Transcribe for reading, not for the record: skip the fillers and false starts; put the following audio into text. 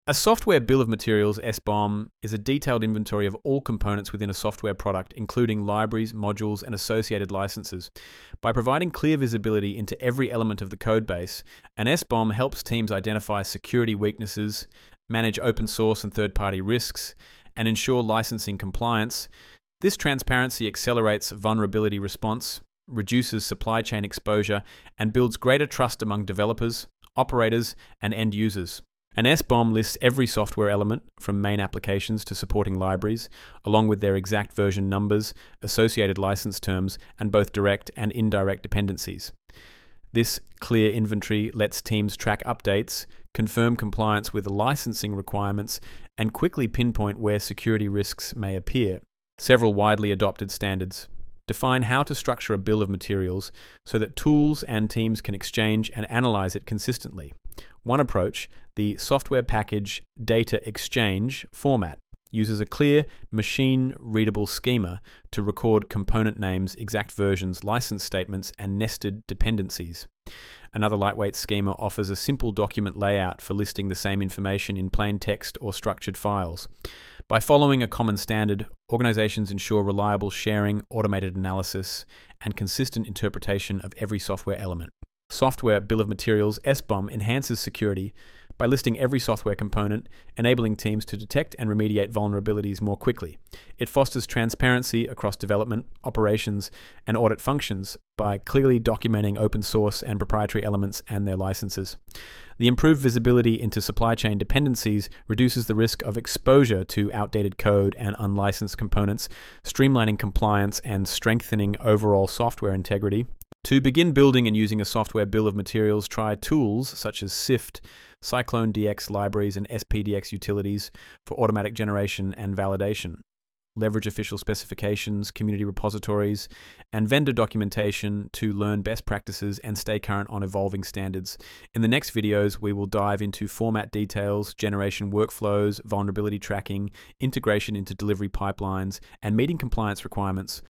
A software bill of materials, SBOM, is a detailed inventory of all components within a software product, including libraries, modules, and associated licenses. By providing clear visibility into every element of the codebase, an SBOM helps teams identify security weaknesses, manage open source and third-party risks, and ensure licensing compliance. This transparency accelerates vulnerability response, reduces supply chain exposure, and builds greater trust among developers, operators, and end users. An SBOM lists every software element, from main applications to supporting libraries, along with their exact version numbers, associated license terms, and both direct and indirect dependencies. This clear inventory lets teams track updates, confirm compliance with licensing requirements, and quickly pinpoint where security risks may appear. Several widely adopted standards define how to structure a bill of materials so that tools and teams can exchange and analyze it consistently. One approach, the Software Package Data Exchange format, uses a clear, machine-readable schema to record component names, exact versions, license statements, and nested dependencies. Another lightweight schema offers a simple document layout for listing the same information in plain text or structured files. By following a common standard, organizations ensure reliable sharing, automated analysis, and consistent interpretation of every software element. Software Bill of Materials, SBOM, enhances security by listing every software component, enabling teams to detect and remediate vulnerabilities more quickly. It fosters transparency across development, operations, and audit functions by clearly documenting open source and proprietary elements and their licenses. The improved visibility into supply chain dependencies reduces the risk of exposure to outdated code and unlicensed components, streamlining compliance and strengthening overall software integrity. To begin building and using a software bill of materials, try tools such as SIFT, Cyclone DX libraries, and SPDX utilities for automatic generation and validation. Leverage official specifications, community repositories, and vendor documentation to learn best practices and stay current on evolving standards. In the next videos, we will dive into format details, generation workflows, vulnerability tracking, integration into delivery pipelines, and meeting compliance requirements.